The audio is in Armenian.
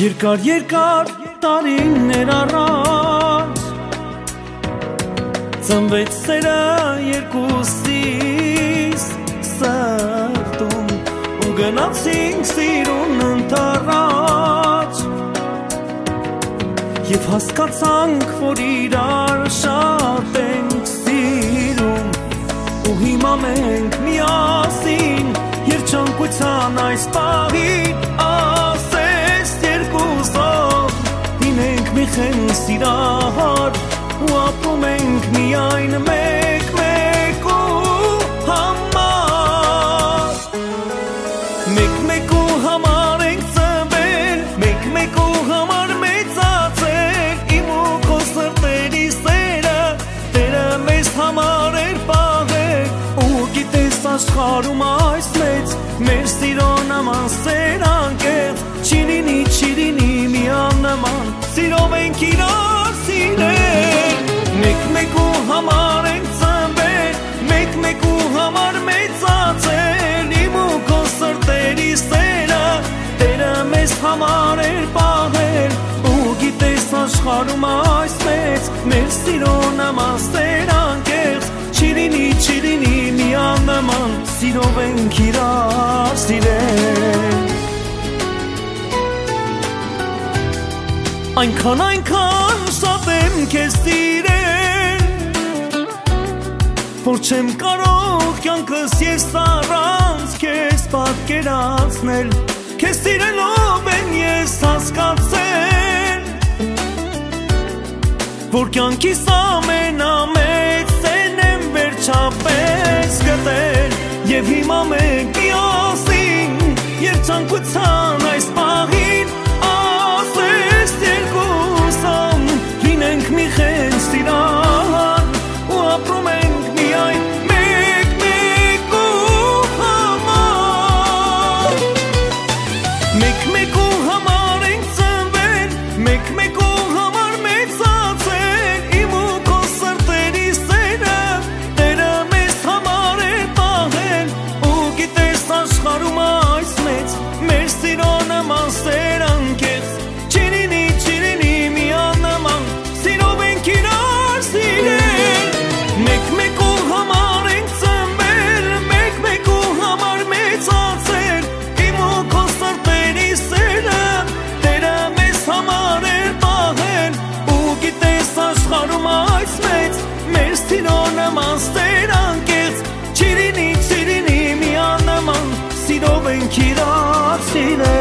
Երկար երկար տարիներ առաջ ծնվեց սերը երկուսիս սրտում ու գնացինք սիրուն ընթառաջ և հասկացանք, որ իրար շատ ենք սիրում ու հիմա մենք միասին երջանկության այս պահին ասես երկուսով լինենք մի խեն սիրահար ու ապրում ենք միայն մեկ-մեկու համար մեկ-մեկու համար ենք ծնվել մեկ-մեկու համար մեծացել իմ ու քո սրտերի սերը Տերը մեզ համար էր պահել ու գիտես աշխարհում այս մեծ մեր սիրո նման սեր անկեղծ չի լինի միանման սիրով ենք իրար սիրել մեկ-մեկու համար ենք ծնվել մեկ-մեկու համար մեծացել իմ ու քո սրտերի սերը Տերը մեզ համար էր պահել ու գիտես աշխարհում այս մեծ մեր սիրո նման սեր անկեղծ չի լինի միանման սիրով ենք իրար սիրել Այնքան շատ եմ քեզ սիրել որ չեմ կարող կյանքս ես առանց քեզ պատկերացնել քեզ սիրելով եմ ես հասկացել որ կյանքիս ամենամեծ սերն եմ վերջապես գտել և հիմա մենք միասին երջանկության այս պահին ասես երկուսով լինենք մի խեն սիրահար ու ապրում ենք միայն մեկ-մեկու համար մեկ-մեկու համար ենք ծնվել մեկ-մեկու համար մեծացել իմ ու քո սրտերի սերը Տերը մեզ համար էր պահել ու գիտես աշխարհում այս մեծ մեր սիրո նման սեր անկեղծ չի լինի միանման սիրով ենք իրար սիրել մեկ-մեկու համար ենք ծնվել մեկ-մեկու համար մեծացել իմ ու քո սրտերի սերը Տերը մեզ համար էր պահել ու գիտես աշխարհում այս մեծ մեր սիրո նման սեր անկեղծ չի լինի միանման սիրով ենք իրար սիրել